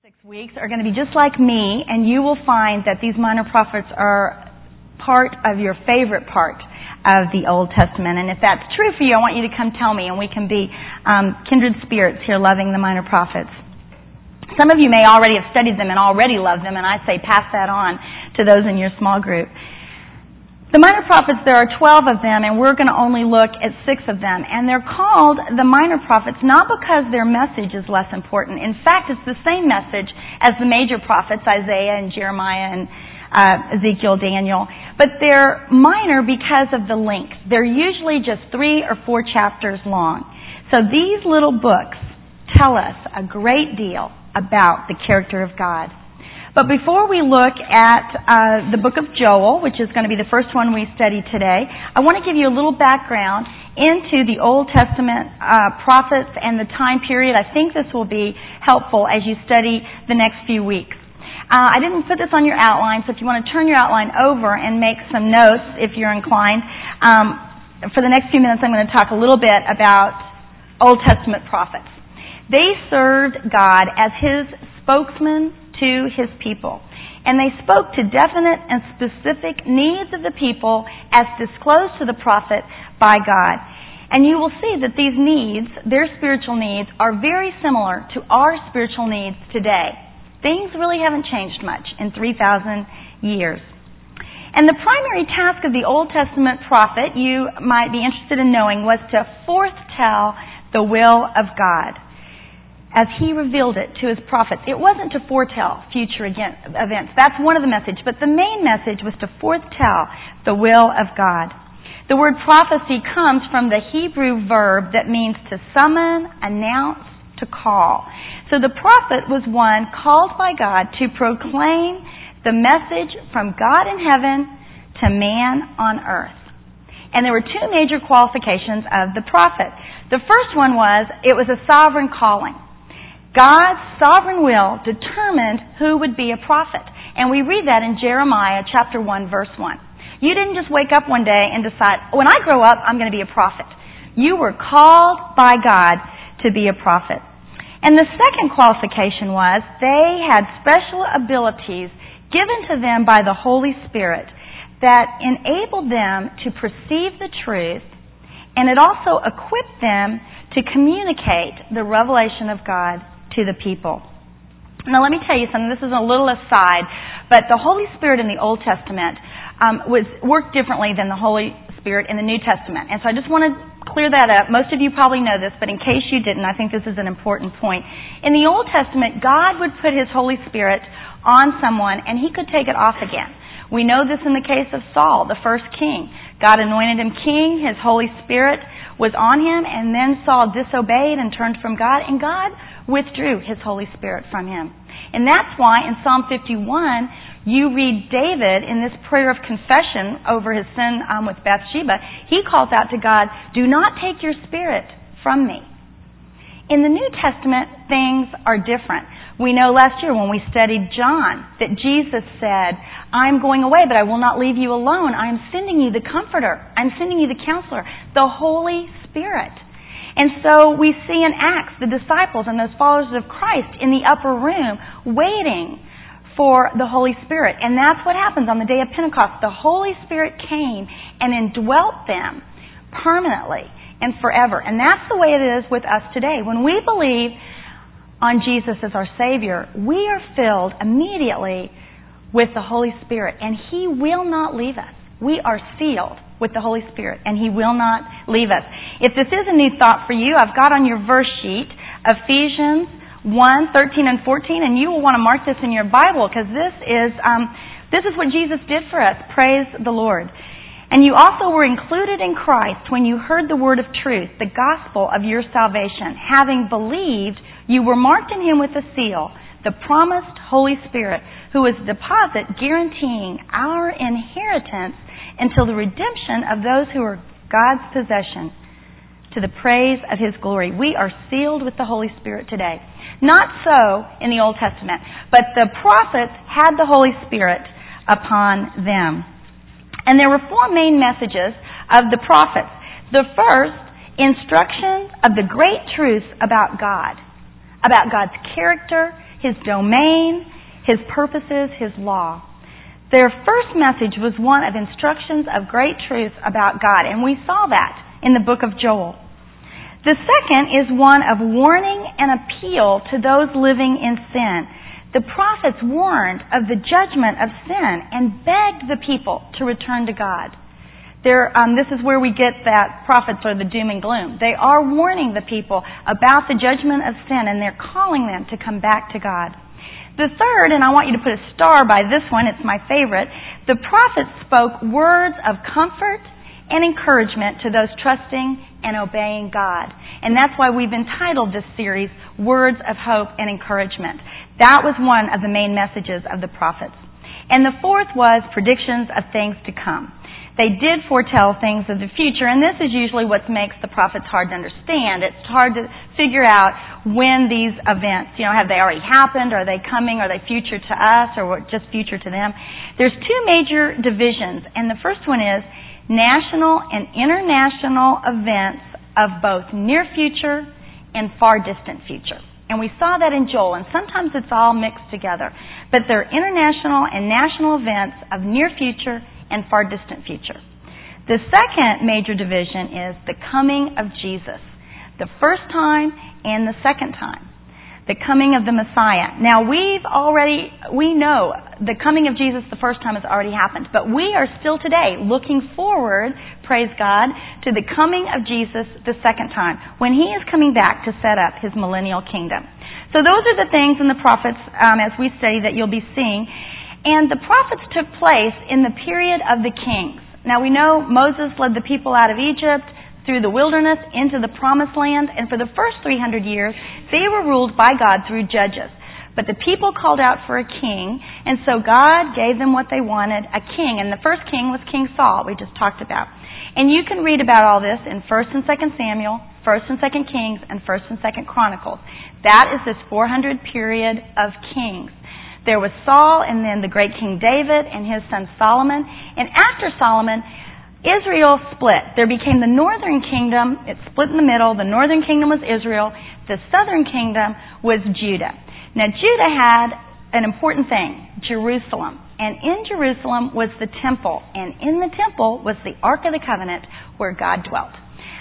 6 weeks are going to be just like me, and you will find that these minor prophets are part of your favorite part of the Old Testament. And if that's true for you, I want you to come tell me, and we can be kindred spirits here loving the minor prophets. Some of you may already have studied them and already love them, and I say pass that on to those in your small group. The minor prophets, there are 12 of them, and we're going to only look at 6 of them. And they're called the minor prophets not because their message is less important. In fact, it's the same message as the major prophets, Isaiah and Jeremiah and Ezekiel, Daniel. But they're minor because of the length. They're usually just 3 or 4 chapters long. So these little books tell us a great deal about the character of God. But before we look at the book of Joel, which is going to be the first one we study today, I want to give you a little background into the Old Testament prophets and the time period. I think this will be helpful as you study the next few weeks. I didn't put this on your outline, so if you want to turn your outline over and make some notes if you're inclined, for the next few minutes I'm going to talk a little bit about Old Testament prophets. They served God as His spokesman to His people. And they spoke to definite and specific needs of the people as disclosed to the prophet by God. And you will see that these needs, their spiritual needs, are very similar to our spiritual needs today. Things really haven't changed much in 3,000 years. And the primary task of the Old Testament prophet, you might be interested in knowing, was to foretell the will of God as He revealed it to His prophets. It wasn't to foretell future events. That's one of the messages. But the main message was to foretell the will of God. The word prophecy comes from the Hebrew verb that means to summon, announce, to call. So the prophet was one called by God to proclaim the message from God in heaven to man on earth. And there were 2 major qualifications of the prophet. The first one was, it was a sovereign calling. God's sovereign will determined who would be a prophet. And we read that in Jeremiah chapter 1, verse 1. You didn't just wake up one day and decide, when I grow up, I'm going to be a prophet. You were called by God to be a prophet. And the second qualification was they had special abilities given to them by the Holy Spirit that enabled them to perceive the truth, and it also equipped them to communicate the revelation of God to the people. Now let me tell you something. This is a little aside, but the Holy Spirit in the Old Testament worked differently than the Holy Spirit in the New Testament. And so I just want to clear that up. Most of you probably know this, but in case you didn't, I think this is an important point. In the Old Testament, God would put His Holy Spirit on someone and He could take it off again. We know this in the case of Saul, the first king. God anointed him king, His Holy Spirit was on him, and then Saul disobeyed and turned from God, and God withdrew His Holy Spirit from him. And that's why in Psalm 51, you read David in this prayer of confession over his sin with Bathsheba. He calls out to God, "Do not take your spirit from me." In the New Testament, things are different. We know last year when we studied John that Jesus said, "I'm going away, but I will not leave you alone. I am sending you the Comforter. I'm sending you the Counselor, the Holy Spirit." And so we see in Acts the disciples and those followers of Christ in the upper room waiting for the Holy Spirit. And that's what happens on the day of Pentecost. The Holy Spirit came and indwelt them permanently and forever. And that's the way it is with us today. When we believe on Jesus as our Savior, we are filled immediately with the Holy Spirit, and He will not leave us. We are sealed with the Holy Spirit, and He will not leave us. If this is a new thought for you, I've got on your verse sheet Ephesians 1:13 and 14, and you will want to mark this in your Bible because this is what Jesus did for us. Praise the Lord. "And you also were included in Christ when you heard the word of truth, the gospel of your salvation. Having believed, you were marked in Him with a seal, the promised Holy Spirit, who is a deposit guaranteeing our inheritance until the redemption of those who are God's possession, to the praise of His glory." We are sealed with the Holy Spirit today. Not so in the Old Testament, but the prophets had the Holy Spirit upon them. And there were 4 main messages of the prophets. The first, instruction of the great truths about God, about God's character, His domain, His purposes, His law. Their first message was one of instructions of great truth about God, and we saw that in the book of Joel. The second is one of warning and appeal to those living in sin. The prophets warned of the judgment of sin and begged the people to return to God. This is where we get that prophets are the doom and gloom. They are warning the people about the judgment of sin, and they're calling them to come back to God. The third, and I want you to put a star by this one, it's my favorite, the prophets spoke words of comfort and encouragement to those trusting and obeying God. And that's why we've entitled this series, Words of Hope and Encouragement. That was one of the main messages of the prophets. And the fourth was predictions of things to come. They did foretell things of the future, and this is usually what makes the prophets hard to understand. It's hard to figure out when these events, have they already happened? Are they coming? Are they future to us or just future to them? There's two major divisions, and the first one is national and international events of both near future and far distant future. And we saw that in Joel, and sometimes it's all mixed together. But they're international and national events of near future and far distant future. The second major division is the coming of Jesus, the first time and the second time, the coming of the Messiah. Now we know the coming of Jesus the first time has already happened, but we are still today looking forward, praise God, to the coming of Jesus the second time, when He is coming back to set up His millennial kingdom. So those are the things in the prophets, as we study, that you'll be seeing. And the prophets took place in the period of the kings. Now we know Moses led the people out of Egypt through the wilderness into the promised land, and for the first 300 years they were ruled by God through judges. But the people called out for a king, and so God gave them what they wanted, a king. And the first king was King Saul, we just talked about. And you can read about all this in 1st and 2nd Samuel, 1st and 2nd Kings, and 1st and 2nd Chronicles. That is this 400 period of kings. There was Saul, and then the great King David and his son Solomon. And after Solomon, Israel split. There became the northern kingdom. It split in the middle. The northern kingdom was Israel. The southern kingdom was Judah. Now, Judah had an important thing, Jerusalem. And in Jerusalem was the temple. And in the temple was the Ark of the Covenant where God dwelt.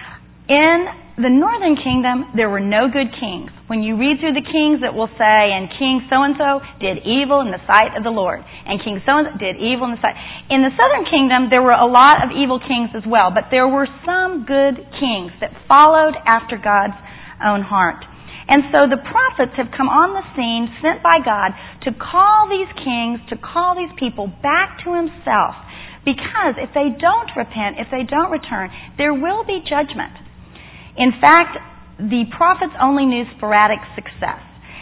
In the northern kingdom, there were no good kings. When you read through the kings, it will say, and King so-and-so did evil in the sight of the Lord. And King so-and-so did evil in the sight. In the southern kingdom, there were a lot of evil kings as well, but there were some good kings that followed after God's own heart. And so the prophets have come on the scene, sent by God, to call these kings, to call these people back to Himself. Because if they don't repent, if they don't return, there will be judgment. In fact, the prophets only knew sporadic success.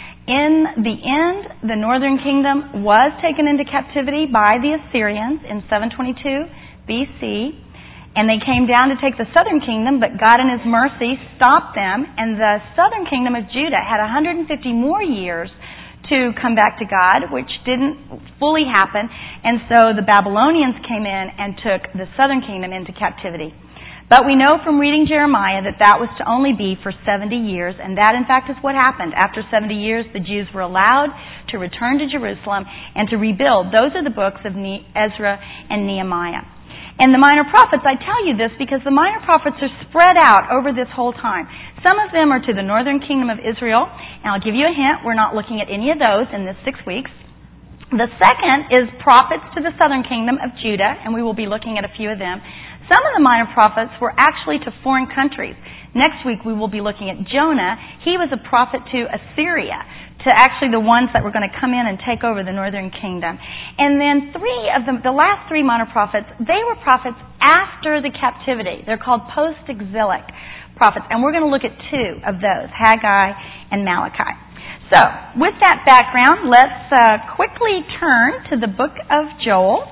In the end, the northern kingdom was taken into captivity by the Assyrians in 722 BC, and they came down to take the southern kingdom, but God in His mercy stopped them, and the southern kingdom of Judah had 150 more years to come back to God, which didn't fully happen, and so the Babylonians came in and took the southern kingdom into captivity. But we know from reading Jeremiah that that was to only be for 70 years, and that in fact is what happened. After 70 years, the Jews were allowed to return to Jerusalem and to rebuild. Those are the books of Ezra and Nehemiah. And the minor prophets, I tell you this because the minor prophets are spread out over this whole time. Some of them are to the northern kingdom of Israel, and I'll give you a hint, we're not looking at any of those in this 6 weeks. The second is prophets to the southern kingdom of Judah, and we will be looking at a few of them. Some of the minor prophets were actually to foreign countries. Next week we will be looking at Jonah. He was a prophet to Assyria, to actually the ones that were going to come in and take over the northern kingdom. And then three of them, the last three minor prophets, they were prophets after the captivity. They're called post-exilic prophets. And we're going to look at two of those, Haggai and Malachi. So, with that background, let's quickly turn to the book of Joel.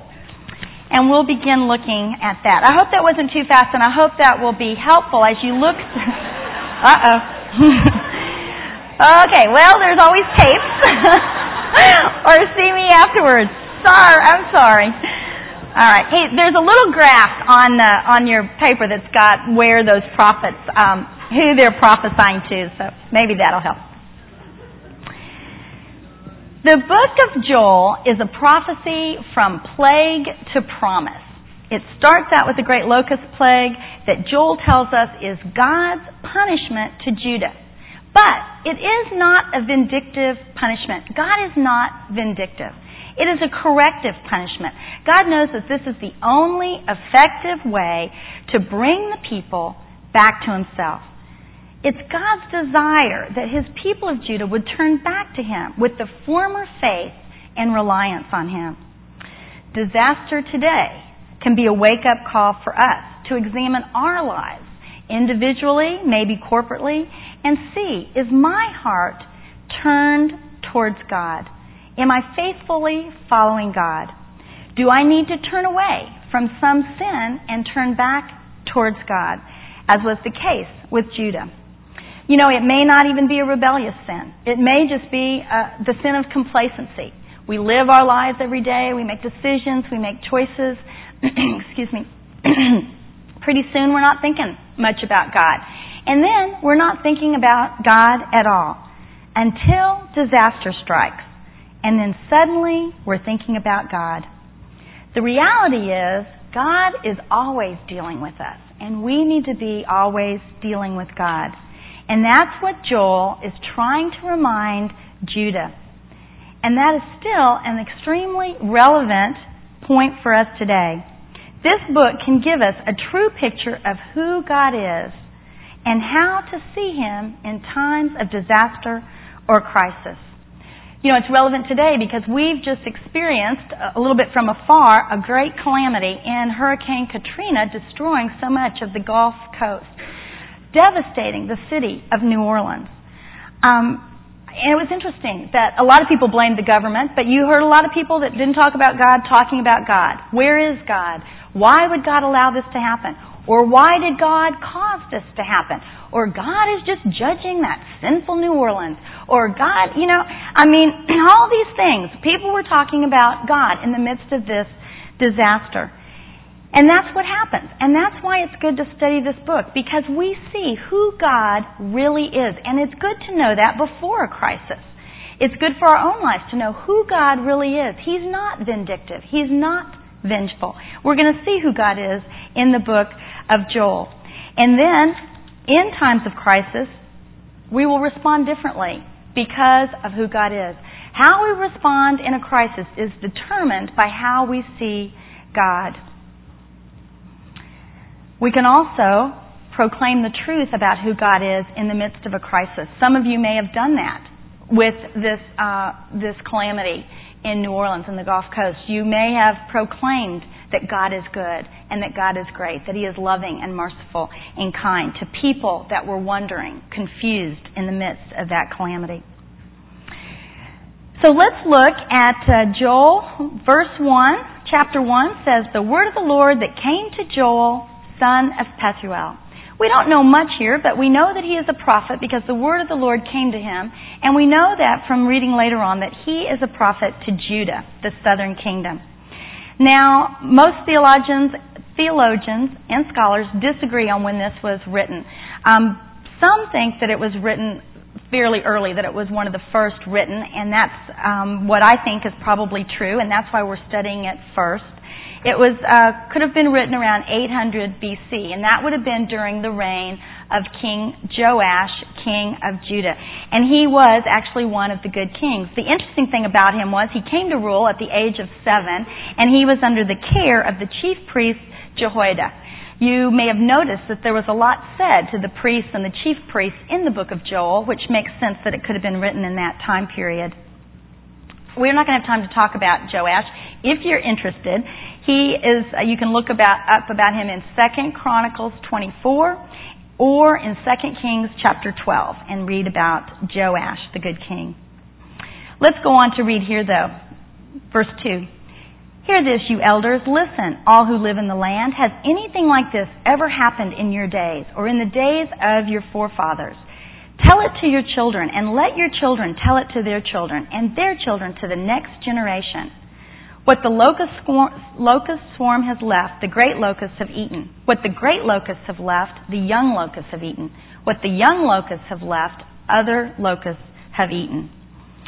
And we'll begin looking at that. I hope that wasn't too fast, and I hope that will be helpful as you look. Uh-oh. Okay, well, there's always tapes. Or see me afterwards. I'm sorry. All right. Hey, there's a little graph on your paper that's got where those prophets, who they're prophesying to, so maybe that'll help. The book of Joel is a prophecy from plague to promise. It starts out with the great locust plague that Joel tells us is God's punishment to Judah. But it is not a vindictive punishment. God is not vindictive. It is a corrective punishment. God knows that this is the only effective way to bring the people back to Himself. It's God's desire that His people of Judah would turn back to Him with the former faith and reliance on Him. Disaster today can be a wake-up call for us to examine our lives, individually, maybe corporately, and see, is my heart turned towards God? Am I faithfully following God? Do I need to turn away from some sin and turn back towards God, as was the case with Judah? You know, it may not even be a rebellious sin. It may just be the sin of complacency. We live our lives every day. We make decisions. We make choices. Excuse me. Pretty soon we're not thinking much about God. And then we're not thinking about God at all until disaster strikes. And then suddenly we're thinking about God. The reality is God is always dealing with us. And we need to be always dealing with God. And that's what Joel is trying to remind Judah. And that is still an extremely relevant point for us today. This book can give us a true picture of who God is and how to see Him in times of disaster or crisis. You know, it's relevant today because we've just experienced, a little bit from afar, a great calamity in Hurricane Katrina destroying so much of the Gulf Coast, devastating the city of New Orleans. And it was interesting that a lot of people blamed the government, but you heard a lot of people that didn't talk about God talking about God. Where is God? Why would God allow this to happen? Or why did God cause this to happen? Or God is just judging that sinful New Orleans. Or God, all these things. People were talking about God in the midst of this disaster. And that's what happens. And that's why it's good to study this book, because we see who God really is. And it's good to know that before a crisis. It's good for our own lives to know who God really is. He's not vindictive. He's not vengeful. We're going to see who God is in the book of Joel. And then, in times of crisis, we will respond differently because of who God is. How we respond in a crisis is determined by how we see God. We can also proclaim the truth about who God is in the midst of a crisis. Some of you may have done that with this calamity in New Orleans and the Gulf Coast. You may have proclaimed that God is good and that God is great, that He is loving and merciful and kind to people that were wondering, confused in the midst of that calamity. So let's look at Joel, verse 1. Chapter 1 says, "The word of the Lord that came to Joel, son of Pethuel." We don't know much here, but we know that he is a prophet because the word of the Lord came to him, and we know that from reading later on that he is a prophet to Judah, the southern kingdom. Now, most theologians and scholars disagree on when this was written. Some think that it was written fairly early, that it was one of the first written, and that's what I think is probably true, and that's why we're studying it first. It was could have been written around 800 BC, and that would have been during the reign of King Joash, king of Judah. And he was actually one of the good kings. The interesting thing about him was he came to rule at the age of 7, and he was under the care of the chief priest Jehoiada. You may have noticed that there was a lot said to the priests and the chief priests in the book of Joel, which makes sense that it could have been written in that time period. We're not going to have time to talk about Joash. If you're interested, you can look up about him in 2 Chronicles 24 or in 2 Kings chapter 12 and read about Joash, the good king. Let's go on to read here, though. Verse 2. "Hear this, you elders. Listen, all who live in the land. Has anything like this ever happened in your days or in the days of your forefathers? Tell it to your children, and let your children tell it to their children, and their children to the next generation. What the locust swarm has left, the great locusts have eaten. What the great locusts have left, the young locusts have eaten. What the young locusts have left, other locusts have eaten."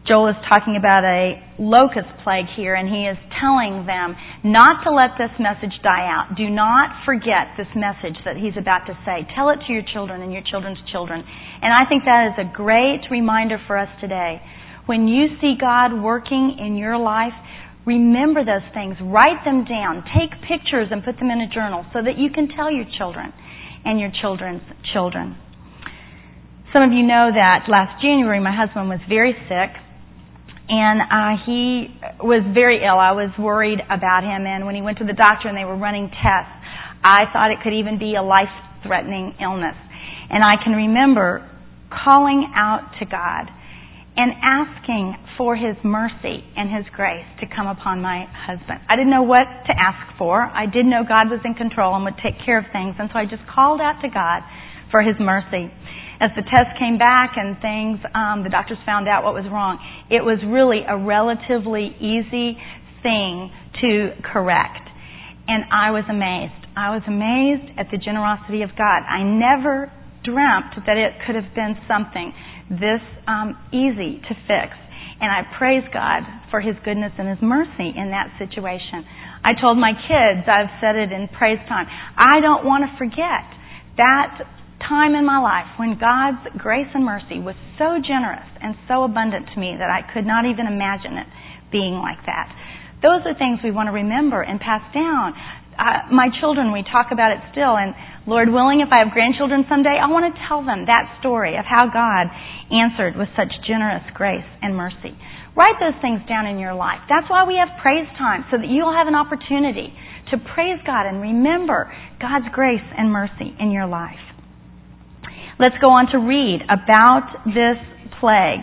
Joel is talking about a locust plague here, and he is telling them not to let this message die out. Do not forget this message that he's about to say. Tell it to your children and your children's children. And I think that is a great reminder for us today. When you see God working in your life, remember those things. Write them down. Take pictures and put them in a journal so that you can tell your children and your children's children. Some of you know that last January my husband was very sick. And he was very ill. I was worried about him. And when he went to the doctor and they were running tests, I thought it could even be a life-threatening illness. And I can remember calling out to God and asking for His mercy and His grace to come upon my husband. I didn't know what to ask for. I did know God was in control and would take care of things. And so I just called out to God for His mercy. As the test came back and things, the doctors found out what was wrong. It was really a relatively easy thing to correct. And I was amazed. I was amazed at the generosity of God. I never dreamt that it could have been something this easy to fix. And I praise God for His goodness and His mercy in that situation. I told my kids, I've said it in praise time, I don't want to forget that time in my life when God's grace and mercy was so generous and so abundant to me that I could not even imagine it being like that. Those are things we want to remember and pass down. My children, we talk about it still, and Lord willing, if I have grandchildren someday, I want to tell them that story of how God answered with such generous grace and mercy. Write those things down in your life. That's why we have praise time, so that you'll have an opportunity to praise God and remember God's grace and mercy in your life. Let's go on to read about this plague.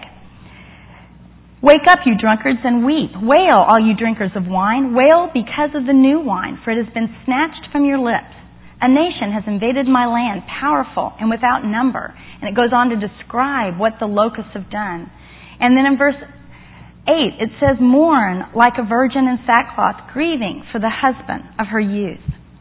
Wake up, you drunkards, and weep. Wail, all you drinkers of wine. Wail because of the new wine, for it has been snatched from your lips. A nation has invaded my land, powerful and without number. And it goes on to describe what the locusts have done. And then in verse 8, it says, mourn like a virgin in sackcloth, grieving for the husband of her youth.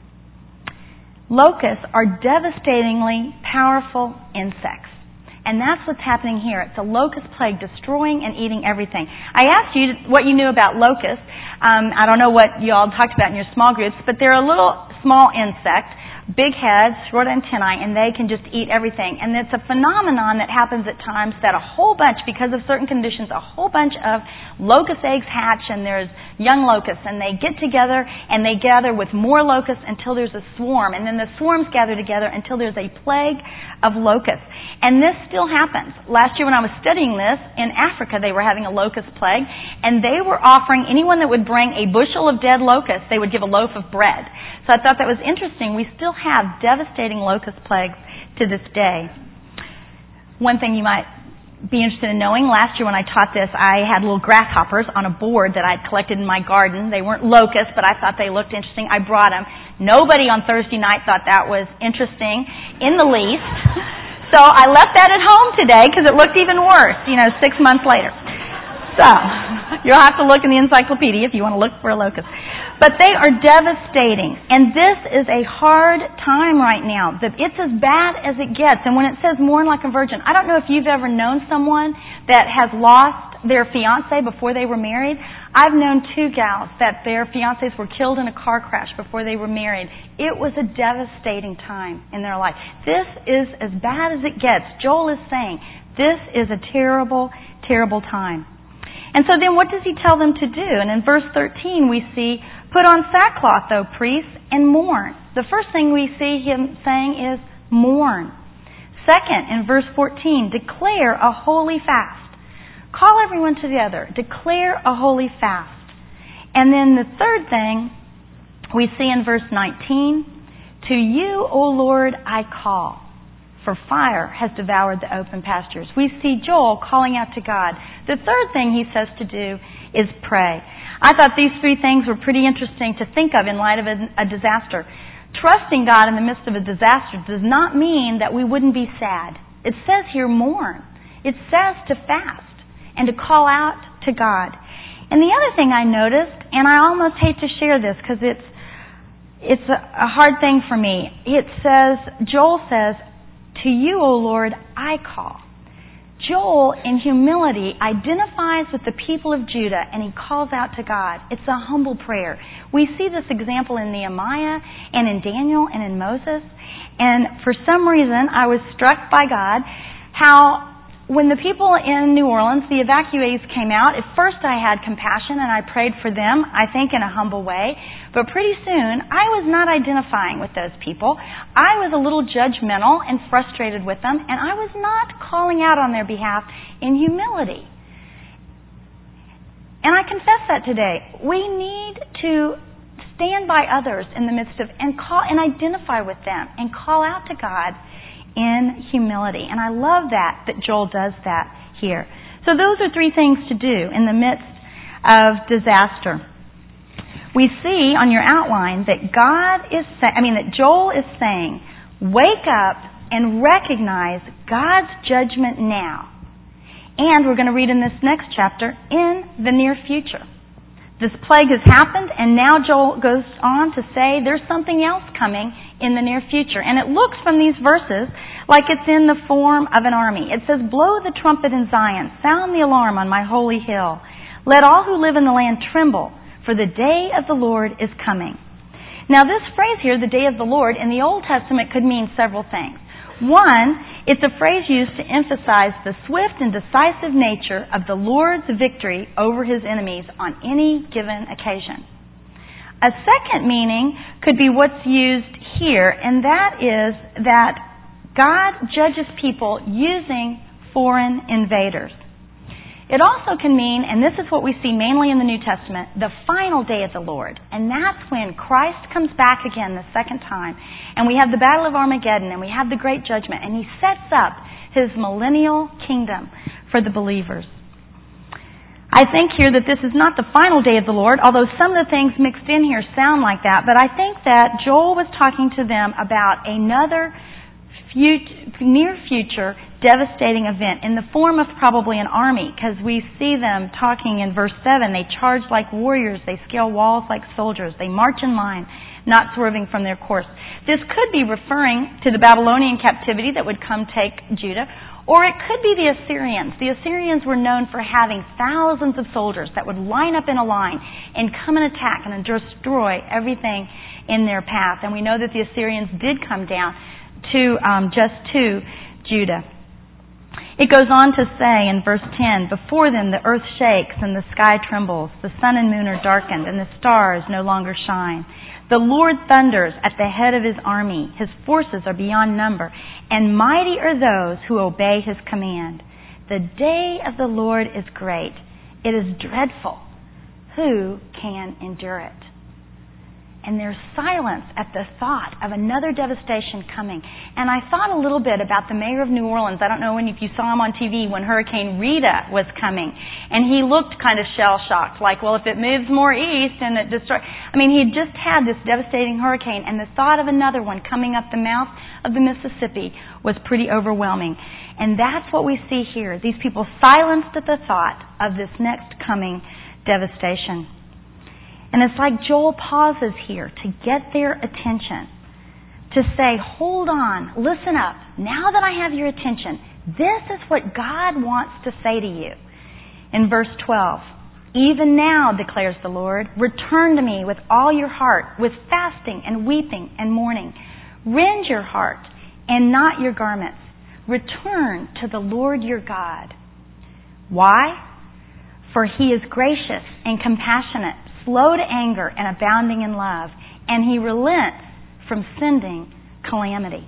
Locusts are devastatingly powerful insects. And that's what's happening here. It's a locust plague destroying and eating everything. I asked you what you knew about locusts. I don't know what you all talked about in your small groups, but they're a little small insect, big heads, short antennae, and they can just eat everything. And it's a phenomenon that happens at times that a whole bunch, because of certain conditions, a whole bunch of locust eggs hatch, and there's young locusts, and they get together and they gather with more locusts until there's a swarm, and then the swarms gather together until there's a plague of locusts. And this still happens. Last year when I was studying this, in Africa they were having a locust plague, and they were offering anyone that would bring a bushel of dead locusts, they would give a loaf of bread. So I thought that was interesting. We still have devastating locust plagues to this day. One thing you might be interested in knowing, last year when I taught this, I had little grasshoppers on a board that I'd collected in my garden. They weren't locusts, but I thought they looked interesting. I brought them. Nobody on Thursday night thought that was interesting in the least. So I left that at home today because it looked even worse, 6 months later. So you'll have to look in the encyclopedia if you want to look for a locust. But they are devastating. And this is a hard time right now. It's as bad as it gets. And when it says mourn like a virgin, I don't know if you've ever known someone that has lost their fiancé before they were married. I've known 2 gals that their fiancés were killed in a car crash before they were married. It was a devastating time in their life. This is as bad as it gets. Joel is saying this is a terrible, terrible time. And so then what does he tell them to do? And in verse 13 we see, put on sackcloth, O priests, and mourn. The first thing we see him saying is mourn. Second, in verse 14, declare a holy fast. Call everyone together. Declare a holy fast. And then the third thing we see in verse 19, to you, O Lord, I call, for fire has devoured the open pastures. We see Joel calling out to God. The third thing he says to do is pray. I thought these 3 things were pretty interesting to think of in light of a disaster. Trusting God in the midst of a disaster does not mean that we wouldn't be sad. It says here mourn. It says to fast and to call out to God. And the other thing I noticed, and I almost hate to share this because it's a hard thing for me. It says, Joel says, to you, O Lord, I call. Joel, in humility, identifies with the people of Judah and he calls out to God. It's a humble prayer. We see this example in Nehemiah and in Daniel and in Moses. And for some reason, I was struck by God how when the people in New Orleans, the evacuees came out, at first I had compassion and I prayed for them, I think in a humble way. But pretty soon, I was not identifying with those people. I was a little judgmental and frustrated with them, and I was not calling out on their behalf in humility. And I confess that today. We need to stand by others in the midst of, and identify with them, and call out to God in humility. And I love that Joel does that here. So those are three things to do in the midst of disaster. We see on your outline that that Joel is saying, wake up and recognize God's judgment now. And we're going to read in this next chapter, in the near future. This plague has happened, and now Joel goes on to say there's something else coming in the near future. And it looks from these verses like it's in the form of an army. It says, blow the trumpet in Zion, sound the alarm on my holy hill. Let all who live in the land tremble, for the day of the Lord is coming. Now this phrase here, the day of the Lord, in the Old Testament could mean several things. One, it's a phrase used to emphasize the swift and decisive nature of the Lord's victory over His enemies on any given occasion. A second meaning could be what's used here, and that is that God judges people using foreign invaders. It also can mean, and this is what we see mainly in the New Testament, the final day of the Lord. And that's when Christ comes back again the second time. And we have the Battle of Armageddon, and we have the Great Judgment. And He sets up His millennial kingdom for the believers. I think here that this is not the final day of the Lord, although some of the things mixed in here sound like that. But I think that Joel was talking to them about another near future devastating event in the form of probably an army, because we see them talking in verse 7. They charge like warriors. They scale walls like soldiers. They march in line, not swerving from their course. This could be referring to the Babylonian captivity that would come take Judah, or it could be the Assyrians. The Assyrians were known for having thousands of soldiers that would line up in a line and come and attack and destroy everything in their path. And we know that the Assyrians did come down to Judah. It goes on to say in verse 10, before them the earth shakes and the sky trembles, the sun and moon are darkened and the stars no longer shine. The Lord thunders at the head of His army. His forces are beyond number, and mighty are those who obey His command. The day of the Lord is great. It is dreadful. Who can endure it? And there's silence at the thought of another devastation coming. And I thought a little bit about the mayor of New Orleans. I don't know if you saw him on TV when Hurricane Rita was coming. And he looked kind of shell-shocked, like, well, if it moves more east and it destroys... he'd just had this devastating hurricane, and the thought of another one coming up the mouth of the Mississippi was pretty overwhelming. And that's what we see here. These people silenced at the thought of this next coming devastation. And it's like Joel pauses here to get their attention, to say, hold on, listen up. Now that I have your attention, this is what God wants to say to you. In verse 12, even now, declares the Lord, return to me with all your heart, with fasting and weeping and mourning. Rend your heart and not your garments. Return to the Lord your God. Why? For He is gracious and compassionate, slow to anger and abounding in love, and He relents from sending calamity.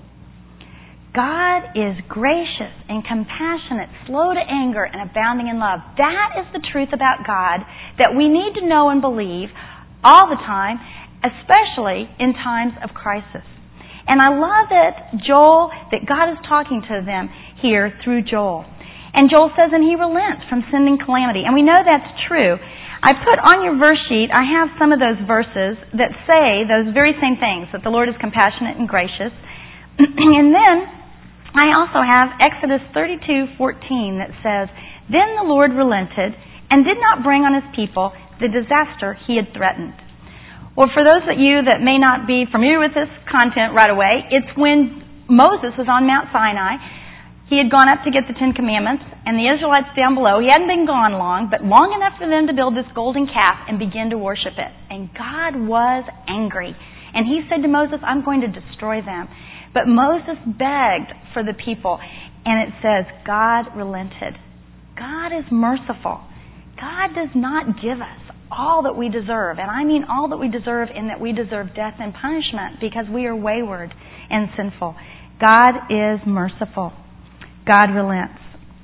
God is gracious and compassionate, slow to anger and abounding in love. That is the truth about God that we need to know and believe all the time, especially in times of crisis. And I love that God is talking to them here through Joel. And Joel says, and He relents from sending calamity. And we know that's true. I put on your verse sheet, I have some of those verses that say those very same things, that the Lord is compassionate and gracious. And then I also have Exodus 32:14 that says, then the Lord relented and did not bring on His people the disaster He had threatened. Well, for those of you that may not be familiar with this content right away, it's when Moses was on Mount Sinai He had gone up to get the Ten Commandments, and the Israelites down below, he hadn't been gone long, but long enough for them to build this golden calf and begin to worship it. And God was angry. And he said to Moses, I'm going to destroy them. But Moses begged for the people. And it says, God relented. God is merciful. God does not give us all that we deserve. And I mean all that we deserve in that we deserve death and punishment because we are wayward and sinful. God is merciful. God relents.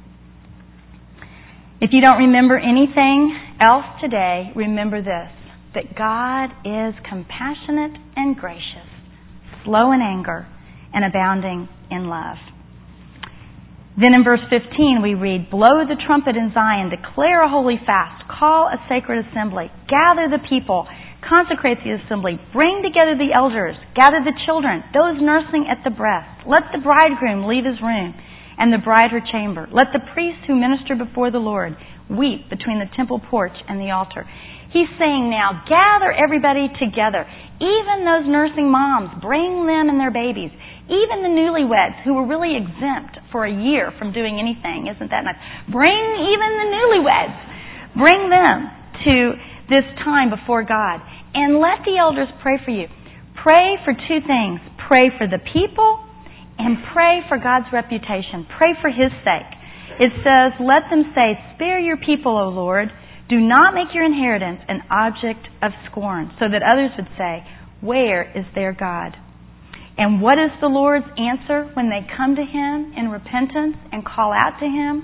If you don't remember anything else today, remember this, that God is compassionate and gracious, slow in anger, and abounding in love. Then in verse 15 we read, blow the trumpet in Zion, declare a holy fast, call a sacred assembly, gather the people, consecrate the assembly, bring together the elders, gather the children, those nursing at the breast. Let the bridegroom leave his room and the bride her chamber. Let the priests who minister before the Lord weep between the temple porch and the altar. He's saying now, gather everybody together. Even those nursing moms, bring them and their babies. Even the newlyweds who were really exempt for a year from doing anything. Isn't that nice? Bring even the newlyweds. Bring them to this time before God. And let the elders pray for you. Pray for two things. Pray for the people and pray for God's reputation. Pray for His sake. It says, let them say, spare your people, O Lord. Do not make your inheritance an object of scorn, so that others would say, where is their God? And what is the Lord's answer when they come to Him in repentance and call out to Him?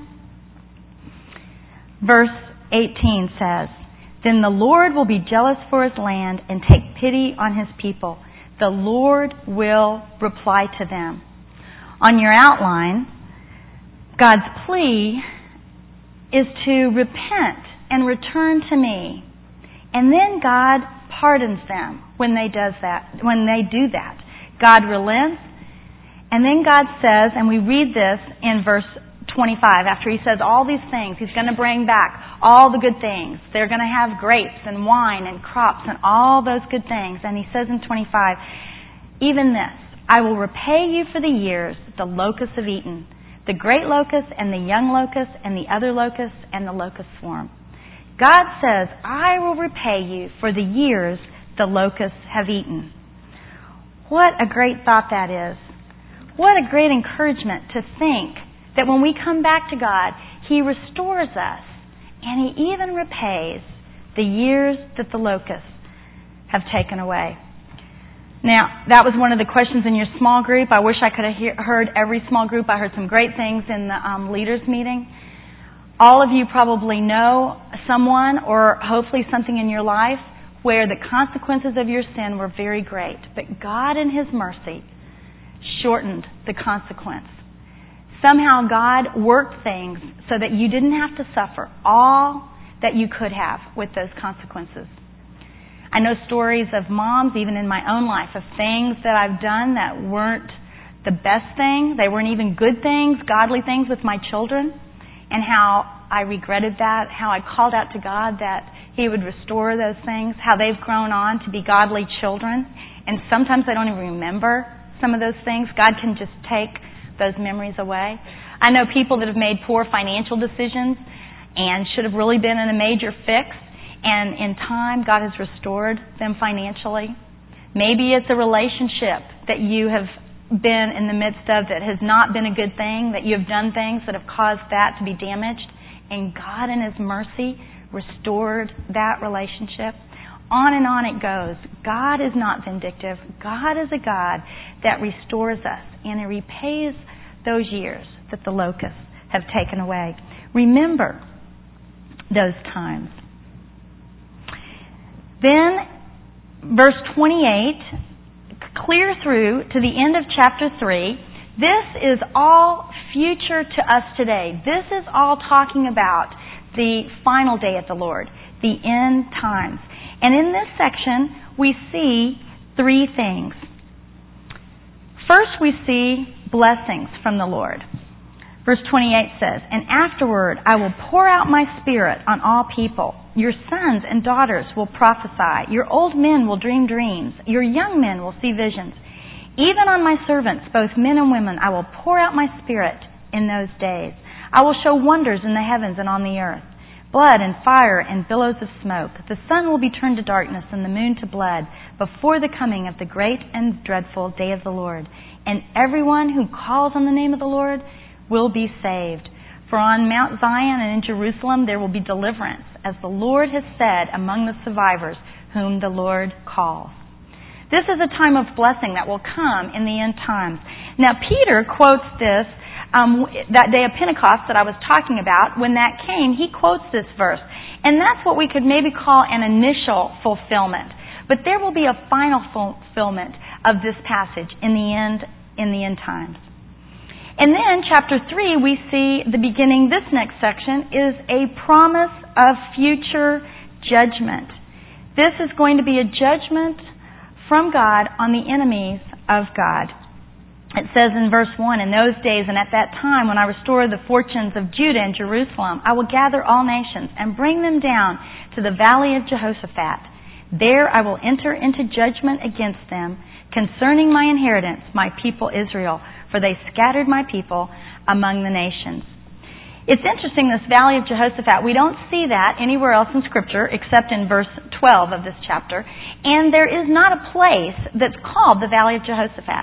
Verse 18 says, then the Lord will be jealous for His land and take pity on His people. The Lord will reply to them. On your outline, God's plea is to repent and return to me. And then God pardons them when they do that. God relents. And then God says, and we read this in verse 25, after He says all these things, He's going to bring back all the good things. They're going to have grapes and wine and crops and all those good things. And He says in 25, even this, I will repay you for the years the locusts have eaten, the great locust and the young locust and the other locust and the locust swarm. God says, I will repay you for the years the locusts have eaten. What a great thought that is. What a great encouragement to think that when we come back to God, He restores us and He even repays the years that the locusts have taken away. Now, that was one of the questions in your small group. I wish I could have heard every small group. I heard some great things in the leaders meeting. All of you probably know someone or hopefully something in your life where the consequences of your sin were very great. But God in His mercy shortened the consequence. Somehow God worked things so that you didn't have to suffer all that you could have with those consequences. I know stories of moms, even in my own life, of things that I've done that weren't the best thing. They weren't even good things, godly things with my children, and how I regretted that, how I called out to God that He would restore those things, how they've grown on to be godly children. And sometimes I don't even remember some of those things. God can just take those memories away. I know people that have made poor financial decisions and should have really been in a major fix. And in time, God has restored them financially. Maybe it's a relationship that you have been in the midst of that has not been a good thing, that you have done things that have caused that to be damaged. And God in His mercy restored that relationship. On and on it goes. God is not vindictive. God is a God that restores us. And He repays those years that the locusts have taken away. Remember those times. Then, verse 28, clear through to the end of chapter 3, this is all future to us today. This is all talking about the final day of the Lord, the end times. And in this section, we see three things. First, we see blessings from the Lord. Verse 28 says, and afterward I will pour out my Spirit on all people. Your sons and daughters will prophesy. Your old men will dream dreams. Your young men will see visions. Even on my servants, both men and women, I will pour out my Spirit in those days. I will show wonders in the heavens and on the earth, blood and fire and billows of smoke. The sun will be turned to darkness and the moon to blood before the coming of the great and dreadful day of the Lord. And everyone who calls on the name of the Lord will be saved. For on Mount Zion and in Jerusalem there will be deliverance, as the Lord has said, among the survivors whom the Lord calls. This is a time of blessing that will come in the end times. Now Peter quotes this that day of Pentecost that I was talking about. When that came, he quotes this verse. And that's what we could maybe call an initial fulfillment. But there will be a final fulfillment of this passage in the end times. And then, chapter 3, we see the beginning, this next section, is a promise of future judgment. This is going to be a judgment from God on the enemies of God. It says in verse 1, "In those days and at that time when I restore the fortunes of Judah and Jerusalem, I will gather all nations and bring them down to the valley of Jehoshaphat. There I will enter into judgment against them concerning my inheritance, my people Israel, for they scattered my people among the nations." It's interesting, this valley of Jehoshaphat. We don't see that anywhere else in Scripture except in verse 12 of this chapter. And there is not a place that's called the valley of Jehoshaphat.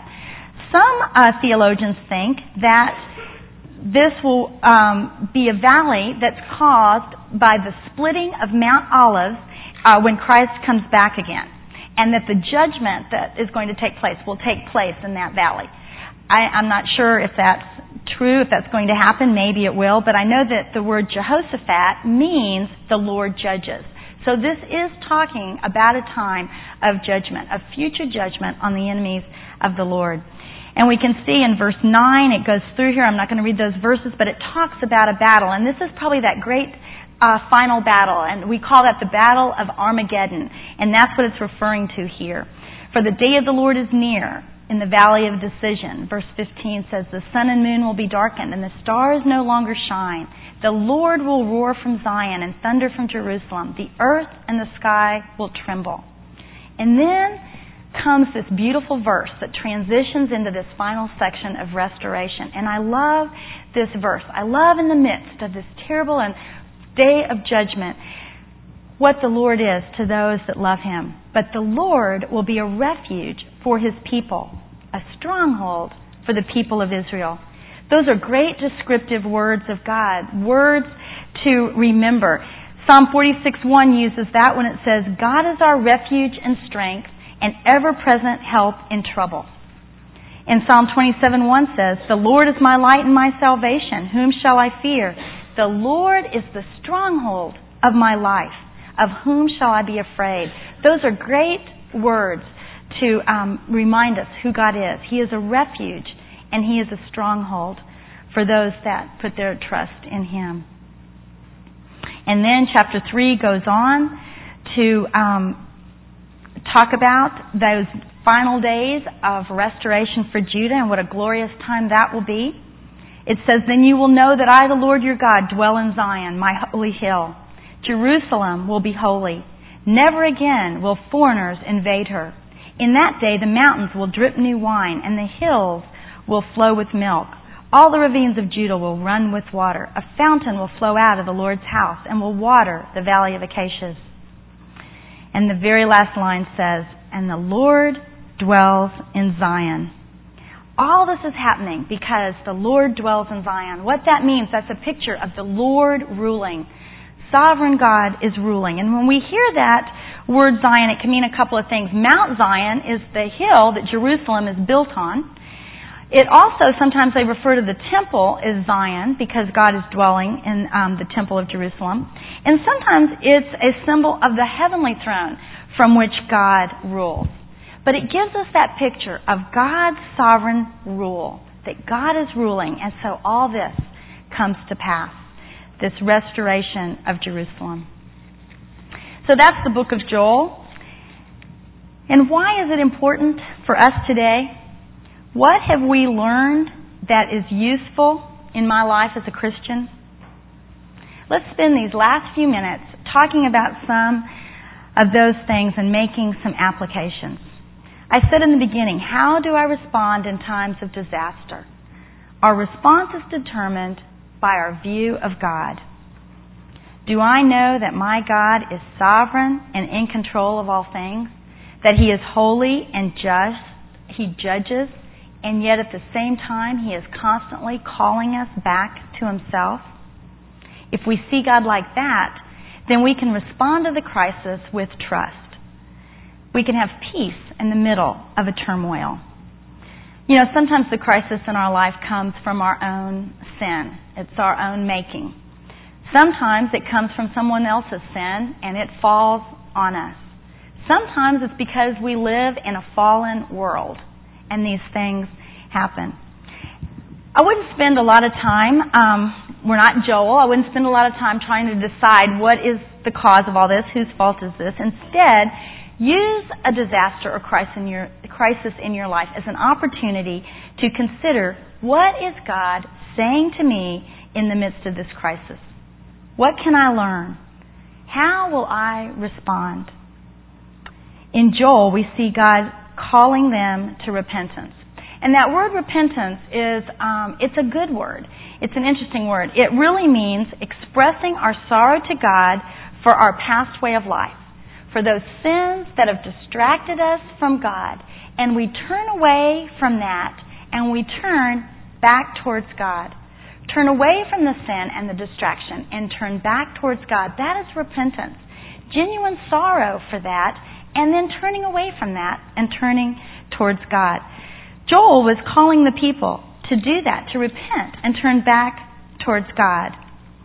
Some theologians think that this will be a valley that's caused by the splitting of Mount Olives when Christ comes back again. And that the judgment that is going to take place will take place in that valley. I'm not sure if that's true, if that's going to happen. Maybe it will. But I know that the word Jehoshaphat means the Lord judges. So this is talking about a time of judgment, of future judgment on the enemies of the Lord. And we can see in verse 9, it goes through here. I'm not going to read those verses, but it talks about a battle. And this is probably that great final battle. And we call that the Battle of Armageddon. And that's what it's referring to here. "For the day of the Lord is near in the valley of decision." Verse 15 says, "The sun and moon will be darkened, and the stars no longer shine. The Lord will roar from Zion and thunder from Jerusalem. The earth and the sky will tremble." And then comes this beautiful verse that transitions into this final section of restoration. And I love this verse. I love in the midst of this terrible and day of judgment what the Lord is to those that love Him. "But the Lord will be a refuge for His people, a stronghold for the people of Israel." Those are great descriptive words of God, words to remember. Psalm 46:1 uses that when it says, "God is our refuge and strength, an ever-present help in trouble." And Psalm 27:1 says, "The Lord is my light and my salvation. Whom shall I fear? The Lord is the stronghold of my life. Of whom shall I be afraid?" Those are great words to remind us who God is. He is a refuge and He is a stronghold for those that put their trust in Him. And then chapter 3 goes on to talk about those final days of restoration for Judah and what a glorious time that will be. It says, "Then you will know that I, the Lord your God, dwell in Zion, my holy hill. Jerusalem will be holy. Never again will foreigners invade her. In that day the mountains will drip new wine, and the hills will flow with milk. All the ravines of Judah will run with water. A fountain will flow out of the Lord's house and will water the valley of acacias." And the very last line says, "And the Lord dwells in Zion." All this is happening because the Lord dwells in Zion. What that means, that's a picture of the Lord ruling. Sovereign God is ruling. And when we hear that word Zion, it can mean a couple of things. Mount Zion is the hill that Jerusalem is built on. It also, sometimes they refer to the temple as Zion because God is dwelling in the temple of Jerusalem. And sometimes it's a symbol of the heavenly throne from which God rules. But it gives us that picture of God's sovereign rule, that God is ruling, and so all this comes to pass, this restoration of Jerusalem. So that's the book of Joel. And why is it important for us today? What have we learned that is useful in my life as a Christian? Let's spend these last few minutes talking about some of those things and making some applications. I said in the beginning, how do I respond in times of disaster? Our response is determined by our view of God. Do I know that my God is sovereign and in control of all things? That He is holy and just, He judges, and yet at the same time He is constantly calling us back to Himself? If we see God like that, then we can respond to the crisis with trust. We can have peace in the middle of a turmoil. You know, sometimes the crisis in our life comes from our own sin. It's our own making. Sometimes it comes from someone else's sin and it falls on us. Sometimes it's because we live in a fallen world and these things happen. I wouldn't spend a lot of time, we're not Joel, I wouldn't spend a lot of time trying to decide what is the cause of all this, whose fault is this. Instead, use a disaster or crisis in your life as an opportunity to consider, what is God saying to me in the midst of this crisis? What can I learn? How will I respond? In Joel, we see God calling them to repentance. And that word repentance is, it's a good word. It's an interesting word. It really means expressing our sorrow to God for our past way of life, for those sins that have distracted us from God. And we turn away from that and we turn back towards God. Turn away from the sin and the distraction and turn back towards God. That is repentance. Genuine sorrow for that, and then turning away from that and turning towards God. Joel was calling the people to do that, to repent and turn back towards God.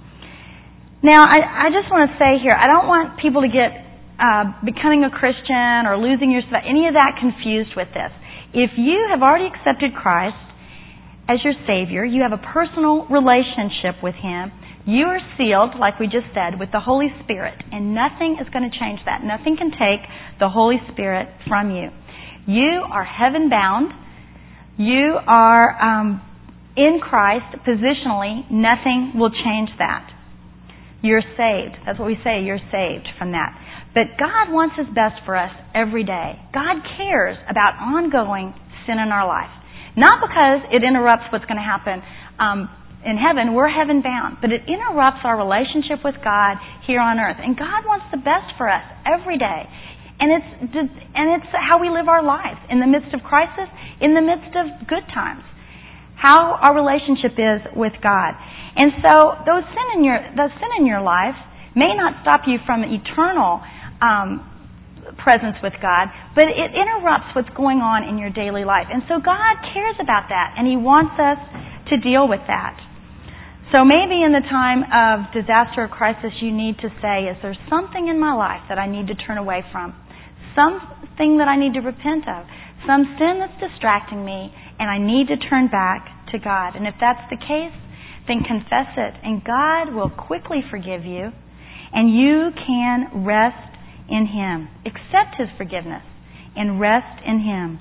Now, I just want to say here, I don't want people to get becoming a Christian or losing your stuff, any of that confused with this. If you have already accepted Christ as your Savior, you have a personal relationship with Him, you are sealed, like we just said, with the Holy Spirit, and nothing is going to change that. Nothing can take the Holy Spirit from you. You are heaven-bound. You are in Christ positionally. Nothing will change that. You're saved. That's what we say. You're saved from that. But God wants His best for us every day. God cares about ongoing sin in our life. Not because it interrupts what's going to happen in heaven. We're heaven-bound. But it interrupts our relationship with God here on earth. And God wants the best for us every day. And it's how we live our lives, in the midst of crisis, in the midst of good times. How our relationship is with God. And so the sin in your life may not stop you from eternal presence with God, but it interrupts what's going on in your daily life. And so God cares about that, and He wants us to deal with that. So maybe in the time of disaster or crisis, you need to say, is there something in my life that I need to turn away from? Something that I need to repent of? Some sin that's distracting me, and I need to turn back to God. And if that's the case, then confess it, and God will quickly forgive you, and you can rest in Him. Accept His forgiveness and rest in Him.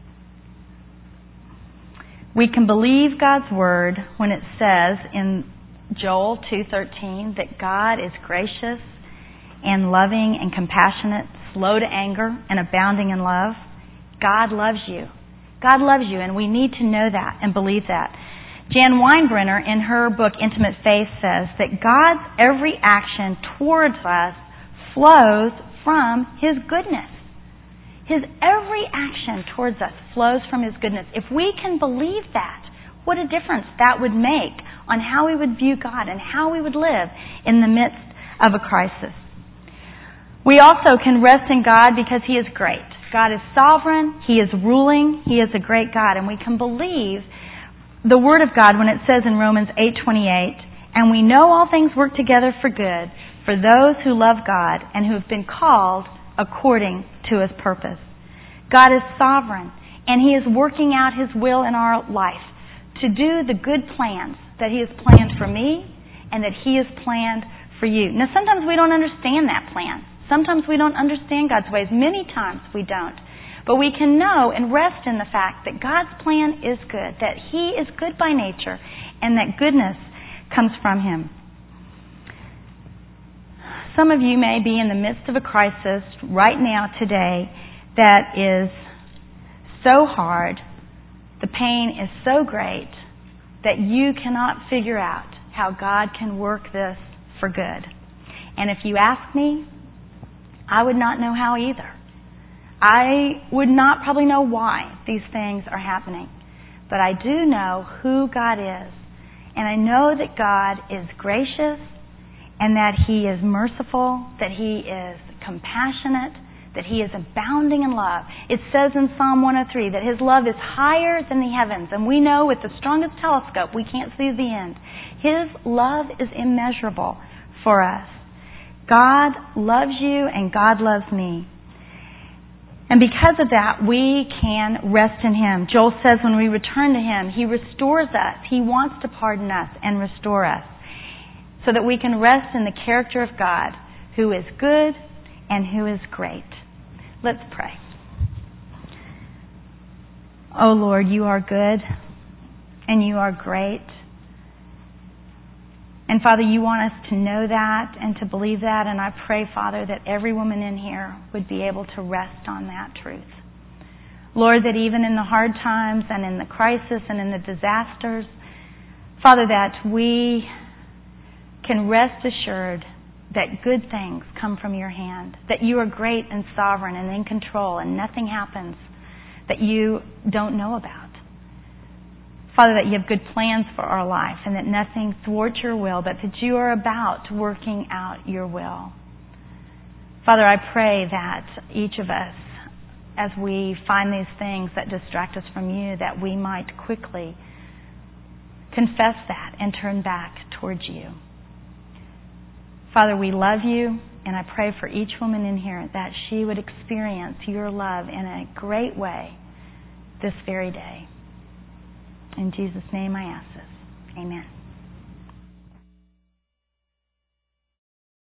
We can believe God's Word when it says in Joel 2:13 that God is gracious and loving and compassionate, slow to anger and abounding in love. God loves you. God loves you, and we need to know that and believe that. Jan Weinbrenner, in her book Intimate Faith, says that God's every action towards us flows from His goodness. His every action towards us flows from His goodness. If we can believe that, what a difference that would make on how we would view God and how we would live in the midst of a crisis. We also can rest in God because He is great. God is sovereign. He is ruling. He is a great God. And we can believe the Word of God when it says in Romans 8:28, and we know all things work together for good for those who love God and who have been called according to His purpose. God is sovereign, and He is working out His will in our life to do the good plans that He has planned for me and that He has planned for you. Now, sometimes we don't understand that plan. Sometimes we don't understand God's ways. Many times we don't. But we can know and rest in the fact that God's plan is good, that He is good by nature, and that goodness comes from Him. Some of you may be in the midst of a crisis right now, today, that is so hard, the pain is so great, that you cannot figure out how God can work this for good. And if you ask me, I would not know how either. I would not probably know why these things are happening. But I do know who God is. And I know that God is gracious and that He is merciful, that He is compassionate, that He is abounding in love. It says in Psalm 103 that His love is higher than the heavens. And we know with the strongest telescope we can't see the end. His love is immeasurable for us. God loves you and God loves me. And because of that, we can rest in Him. Joel says when we return to Him, He restores us. He wants to pardon us and restore us so that we can rest in the character of God, who is good and who is great. Let's pray. Oh Lord, You are good and You are great. And Father, You want us to know that and to believe that. And I pray, Father, that every woman in here would be able to rest on that truth. Lord, that even in the hard times and in the crisis and in the disasters, Father, that we can rest assured that good things come from Your hand, that You are great and sovereign and in control and nothing happens that You don't know about. Father, that You have good plans for our life and that nothing thwarts Your will, but that You are about working out Your will. Father, I pray that each of us, as we find these things that distract us from You, that we might quickly confess that and turn back towards You. Father, we love You, and I pray for each woman in here that she would experience Your love in a great way this very day. In Jesus' name I ask this. Amen.